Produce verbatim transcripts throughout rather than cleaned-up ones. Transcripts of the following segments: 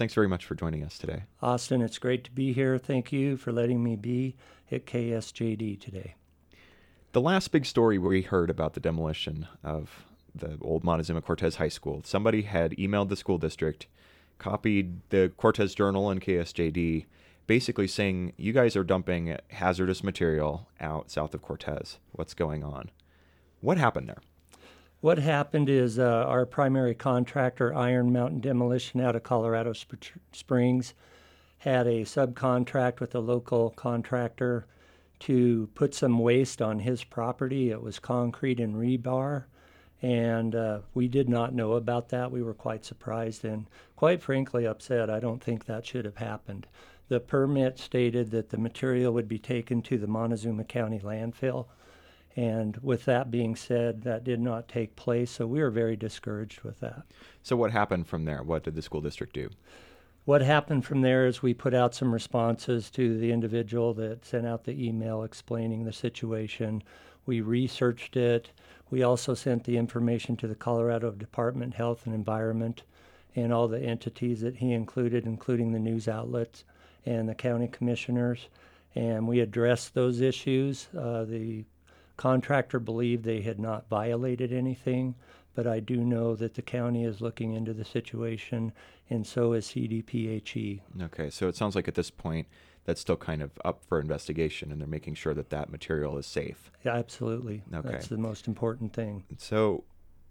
Thanks very much for joining us today. Austin, it's great to be here. Thank you for letting me be at K S J D today. The last big story we heard about the demolition of the old Montezuma Cortez High School, somebody had emailed the school district, copied the Cortez Journal and K S J D, basically saying, you guys are dumping hazardous material out south of Cortez. What's going on? What happened there? What happened is uh, our primary contractor, Iron Mountain Demolition out of Colorado Sp- Springs, had a subcontract with a local contractor to put some waste on his property. It was concrete and rebar, and uh, we did not know about that. We were quite surprised and quite frankly upset. I don't think that should have happened. The permit stated that the material would be taken to the Montezuma County landfill. And with that being said, that did not take place, so we were very discouraged with that. So what happened from there? What did the school district do? What happened from there is we put out some responses to the individual that sent out the email explaining the situation. We researched it. We also sent the information to the Colorado Department of Health and Environment and all the entities that he included, including the news outlets and the county commissioners. And we addressed those issues. Uh, the contractor believed they had not violated anything, but I do know that the county is looking into the situation, and so is C D P H E. Okay, so it sounds like at this point that's still kind of up for investigation, and they're making sure that that material is safe. Yeah, absolutely. Okay. That's the most important thing. So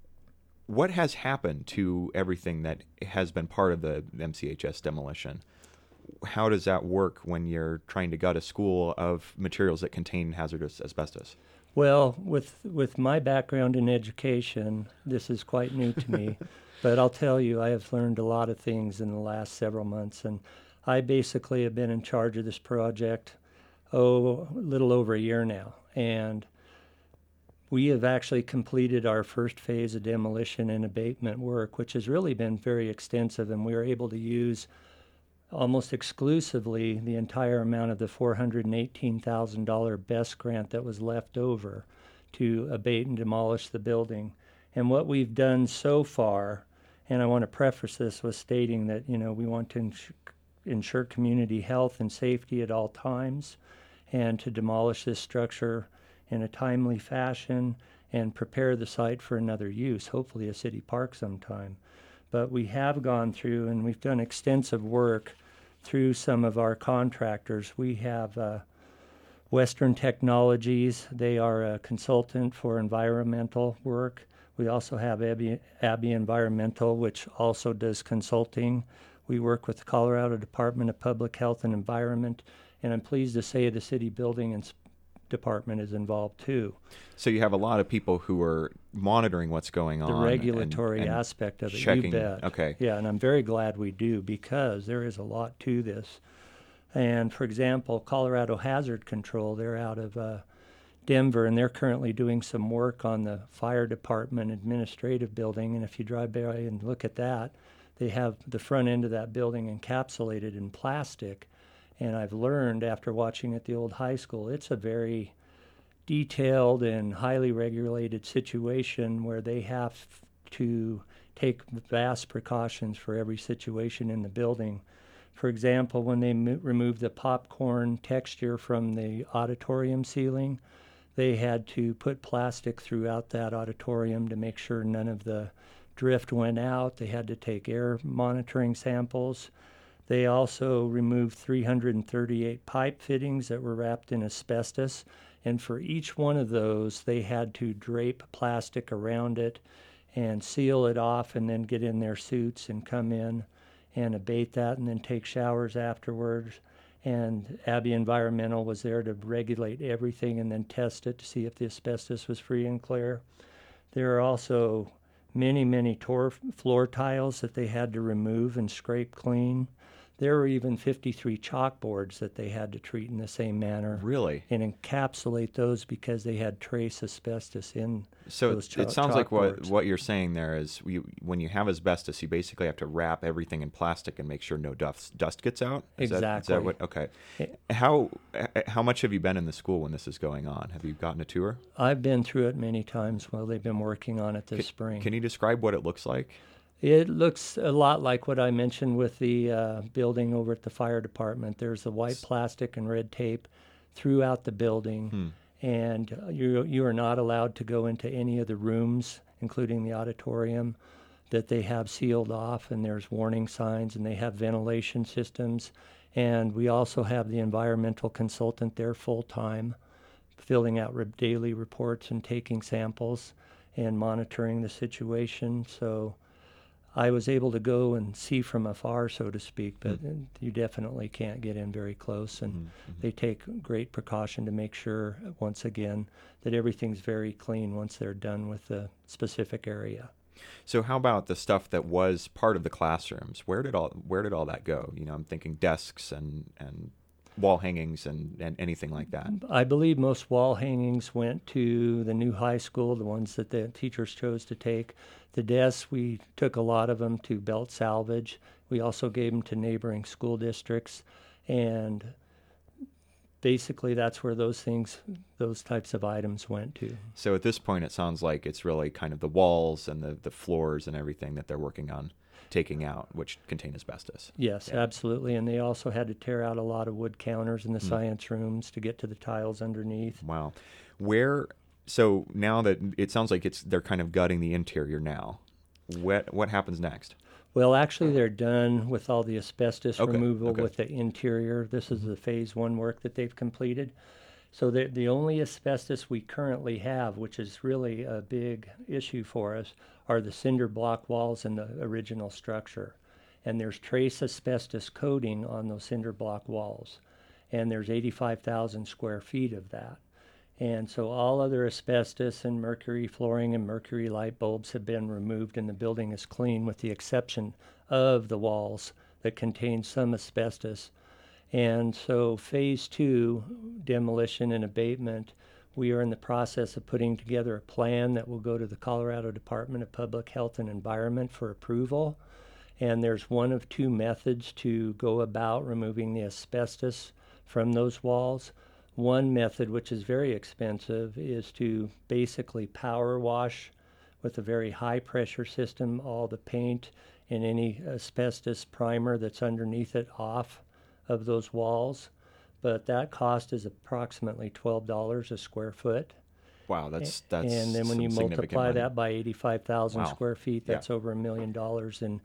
what has happened to everything that has been part of the M C H S demolition? How does that work when you're trying to gut a school of materials that contain hazardous asbestos? Well, with with my background in education, this is quite new to me, but I'll tell you, I have learned a lot of things in the last several months, and I basically have been in charge of this project, oh, a little over a year now, and we have actually completed our first phase of demolition and abatement work, which has really been very extensive, and we were able to use almost exclusively the entire amount of the four hundred eighteen thousand dollars BEST grant that was left over to abate and demolish the building. And what we've done so far, and I want to preface this with stating that, you know, we want to ins- ensure community health and safety at all times, and to demolish this structure in a timely fashion and prepare the site for another use, hopefully a city park sometime. But we have gone through and we've done extensive work through some of our contractors. We have uh, Western Technologies. They are a consultant for environmental work. We also have Abbey, Abbey Environmental, which also does consulting. We work with the Colorado Department of Public Health and Environment, and I'm pleased to say the City Building and Department is involved too. So you have a lot of people who are monitoring what's going on. The regulatory and, and aspect of it, checking, you bet. Okay. Yeah, and I'm very glad we do because there is a lot to this. And for example, Colorado Hazard Control, they're out of uh, Denver, and they're currently doing some work on the fire department administrative building. And if you drive by and look at that, they have the front end of that building encapsulated in plastic. And I've learned after watching at the old high school, it's a very detailed and highly regulated situation where they have to take vast precautions for every situation in the building. For example, when they mo- removed the popcorn texture from the auditorium ceiling, they had to put plastic throughout that auditorium to make sure none of the drift went out. They had to take air monitoring samples. They also removed three hundred thirty-eight pipe fittings that were wrapped in asbestos, and for each one of those, they had to drape plastic around it and seal it off and then get in their suits and come in and abate that and then take showers afterwards. And Abbey Environmental was there to regulate everything and then test it to see if the asbestos was free and clear. There are also many, many tor- floor tiles that they had to remove and scrape clean. There were even fifty-three chalkboards that they had to treat in the same manner. Really? And encapsulate those because they had trace asbestos in so those So it ch- sounds like what, chalkboards. what you're saying there is you, when you have asbestos, you basically have to wrap everything in plastic and make sure no dust, dust gets out? Is Exactly. That, is that what, okay. How, how much have you been in the school when this is going on? Have you gotten a tour? I've been through it many times while they've been working on it this Can, spring. can you describe what it looks like? It looks a lot like what I mentioned with the uh, building over at the fire department. There's the white plastic and red tape throughout the building, Hmm. and uh, you you are not allowed to go into any of the rooms, including the auditorium, that they have sealed off, and there's warning signs, and they have ventilation systems. And we also have the environmental consultant there full time, filling out re- daily reports and taking samples and monitoring the situation. So I was able to go and see from afar, so to speak, but Mm. you definitely can't get in very close. And Mm-hmm. they take great precaution to make sure, once again, that everything's very clean once they're done with the specific area. So how about the stuff that was part of the classrooms? Where did all where did all that go? You know, I'm thinking desks and, and wall hangings and, and anything like that. I believe most wall hangings went to the new high school, the ones that the teachers chose to take. The desks, we took a lot of them to belt salvage. We also gave them to neighboring school districts. And basically that's where those things, those types of items went to. So at this point, it sounds like it's really kind of the walls and the, the floors and everything that they're working on taking out, which contain asbestos. Yes, Yeah. absolutely. And they also had to tear out a lot of wood counters in the Mm. science rooms to get to the tiles underneath. Wow. Where, so now that it sounds like it's they're kind of gutting the interior now, what, what happens next? Well, actually, they're done with all the asbestos Okay, removal okay. with the interior. This is the phase one work that they've completed. So the, the only asbestos we currently have, which is really a big issue for us, are the cinder block walls in the original structure. And there's trace asbestos coating on those cinder block walls. And there's eighty-five thousand square feet of that. And so all other asbestos and mercury flooring and mercury light bulbs have been removed, and the building is clean with the exception of the walls that contain some asbestos. And so phase two, demolition and abatement, we are in the process of putting together a plan that will go to the Colorado Department of Public Health and Environment for approval. And there's one of two methods to go about removing the asbestos from those walls. One method, which is very expensive, is to basically power wash with a very high pressure system all the paint and any asbestos primer that's underneath it off of those walls. But that cost is approximately twelve dollars a square foot. Wow, that's that's And then when some you significant multiply money. that by eighty-five thousand Wow. square feet, Yeah. that's over a million dollars. And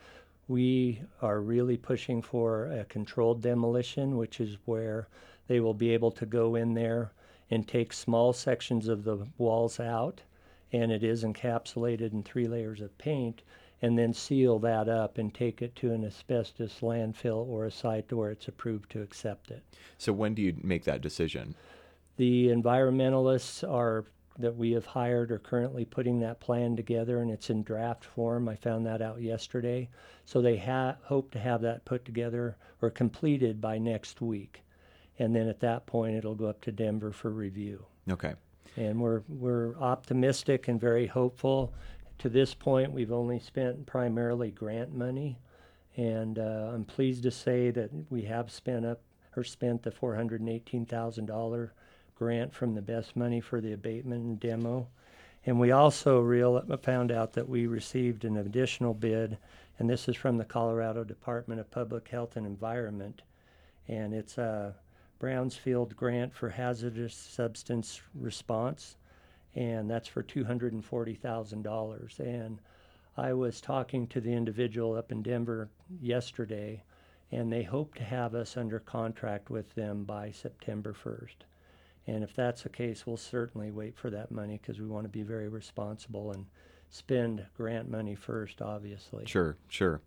we are really pushing for a controlled demolition, which is where they will be able to go in there and take small sections of the walls out, and it is encapsulated in three layers of paint, and then seal that up and take it to an asbestos landfill or a site where it's approved to accept it. So when do you make that decision? The environmentalists are that we have hired are currently putting that plan together, and it's in draft form. I found that out yesterday. So they ha- hope to have that put together or completed by next week. And then at that point, it'll go up to Denver for review. Okay. And we're we're optimistic and very hopeful. To this point, we've only spent primarily grant money, and uh, I'm pleased to say that we have spent up or spent the four hundred eighteen thousand dollars grant from the best money for the abatement and demo. And we also real, found out that we received an additional bid, and this is from the Colorado Department of Public Health and Environment, and it's a Brownsfield grant for hazardous substance response, and that's for two hundred forty thousand dollars. And I was talking to the individual up in Denver yesterday, and they hope to have us under contract with them by September first. And if that's the case, we'll certainly wait for that money because we want to be very responsible and spend grant money first, obviously. Sure, sure.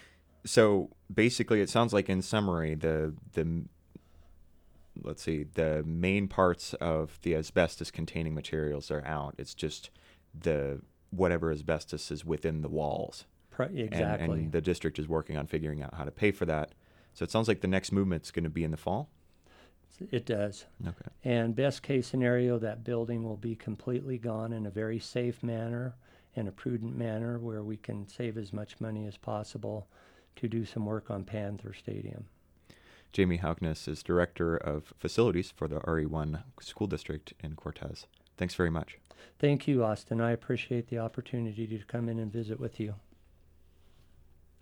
So basically, it sounds like, in summary, the the let's see, the main parts of the asbestos-containing materials are out. It's just the whatever asbestos is within the walls. Pri- exactly. And, and the district is working on figuring out how to pay for that. So it sounds like the next movement's going to be in the fall. It does. Okay. And best case scenario, that building will be completely gone in a very safe manner and a prudent manner where we can save as much money as possible to do some work on Panther Stadium. Jamie Haukness is Director of Facilities for the R E one School District in Cortez. Thanks very much. Thank you, Austin. I appreciate the opportunity to come in and visit with you.